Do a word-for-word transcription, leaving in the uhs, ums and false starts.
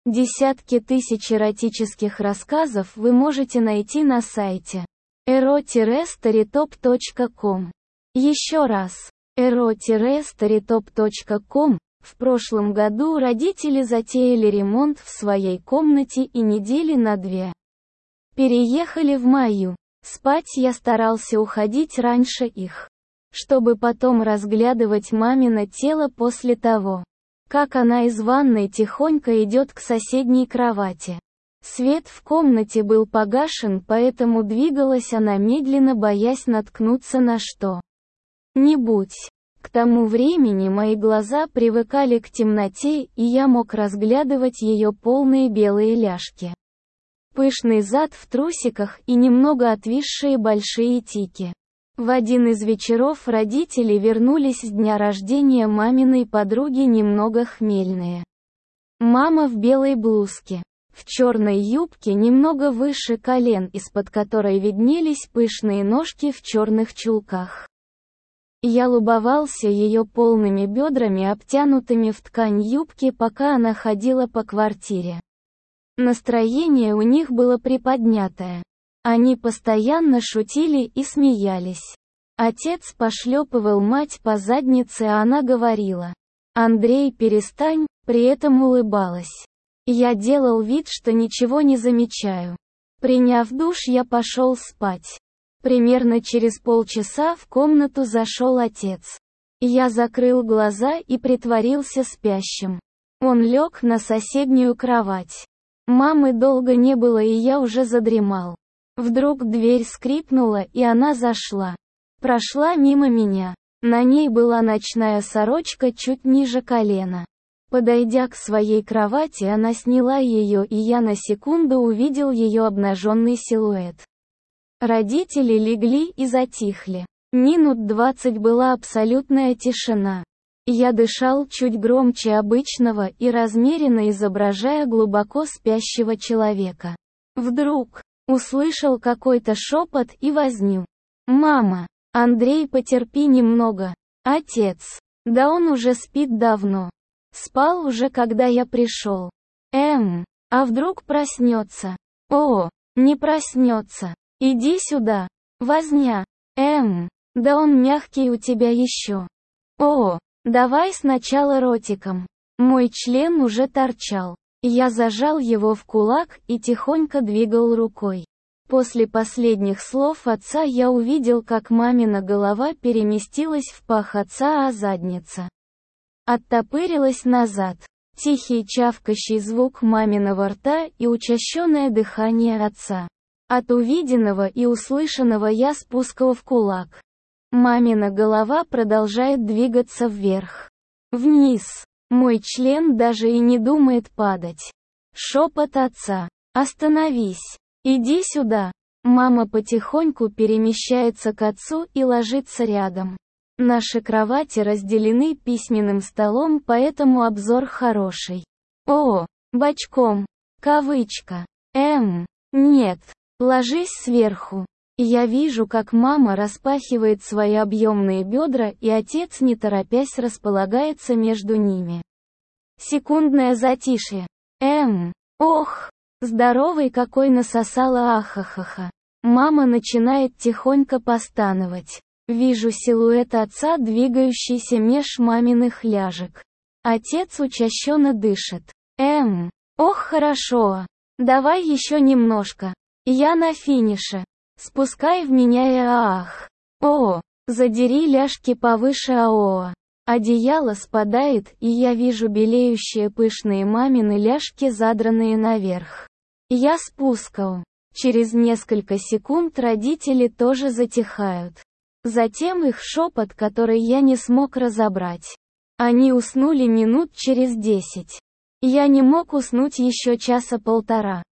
Десятки тысяч эротических рассказов вы можете найти на сайте эро старитоп точка ком. Еще раз, эро старитоп точка ком. В прошлом году родители затеяли ремонт в своей комнате и недели на две переехали в мою. Спать я старался уходить раньше их, чтобы потом разглядывать мамино тело после того, как она из ванной тихонько идет к соседней кровати. Свет в комнате был погашен, поэтому двигалась она медленно, боясь наткнуться на что-нибудь. К тому времени мои глаза привыкали к темноте, и я мог разглядывать ее полные белые ляжки, пышный зад в трусиках и немного отвисшие большие тики. В один из вечеров родители вернулись с дня рождения маминой подруги немного хмельные. Мама в белой блузке, в черной юбке немного выше колен, из-под которой виднелись пышные ножки в черных чулках. Я любовался ее полными бедрами, обтянутыми в ткань юбки, пока она ходила по квартире. Настроение у них было приподнятое. Они постоянно шутили и смеялись. Отец пошлепывал мать по заднице, а она говорила: «Андрей, перестань», при этом улыбалась. Я делал вид, что ничего не замечаю. Приняв душ, я пошел спать. Примерно через полчаса в комнату зашел отец. Я закрыл глаза и притворился спящим. Он лег на соседнюю кровать. Мамы долго не было, и я уже задремал. Вдруг дверь скрипнула, и она зашла. Прошла мимо меня. На ней была ночная сорочка чуть ниже колена. Подойдя к своей кровати, она сняла ее, и я на секунду увидел ее обнаженный силуэт. Родители легли и затихли. Минут двадцать была абсолютная тишина. Я дышал чуть громче обычного и размеренно, изображая глубоко спящего человека. Вдруг услышал какой-то шепот и возню. «Мама! Андрей, потерпи немного!» «Отец! Да он уже спит давно. Спал уже, когда я пришел. Эм, а вдруг проснется?» «О, не проснется. Иди сюда!» Возня. «Эм, да он мягкий у тебя еще. О, давай сначала ротиком». Мой член уже торчал. Я зажал его в кулак и тихонько двигал рукой. После последних слов отца я увидел, как мамина голова переместилась в пах отца, а задница оттопырилась назад. Тихий чавкающий звук маминого рта и учащенное дыхание отца. От увиденного и услышанного я спускал в кулак. Мамина голова продолжает двигаться вверх. Вниз. Мой член даже и не думает падать. Шепот отца. «Остановись. Иди сюда». Мама потихоньку перемещается к отцу и ложится рядом. Наши кровати разделены письменным столом, поэтому обзор хороший. О, бочком. Кавычка. Эм, нет. Ложись сверху. Я вижу, как мама распахивает свои объемные бедра, и отец, не торопясь, располагается между ними. Секундное затишье. Эм, ох, здоровый какой насосала, ахахаха. Мама начинает тихонько постановать. Вижу силуэт отца, двигающийся меж маминых ляжек. Отец учащенно дышит. Эм, ох, хорошо. Давай еще немножко. Я на финише. Спускай в меня и ах. О, задери ляжки повыше, аоа. Одеяло спадает, и я вижу белеющие пышные мамины ляжки, задранные наверх. Я спускаю. Через несколько секунд родители тоже затихают. Затем их шепот, который я не смог разобрать. Они уснули минут через десять. Я не мог уснуть еще часа полтора.